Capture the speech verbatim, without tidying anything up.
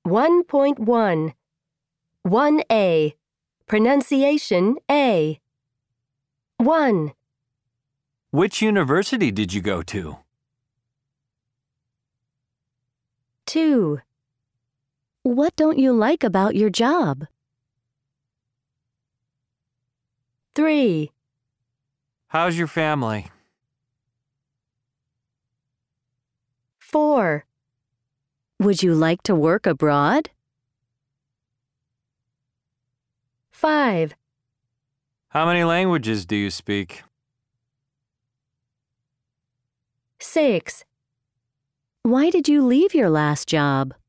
one point one. one A. Pronunciation A. one. Which university did you go to? two. What don't you like about your job? three. How's your family? four. Would you like to work abroad? five. How many languages do you speak? six. Why did you leave your last job?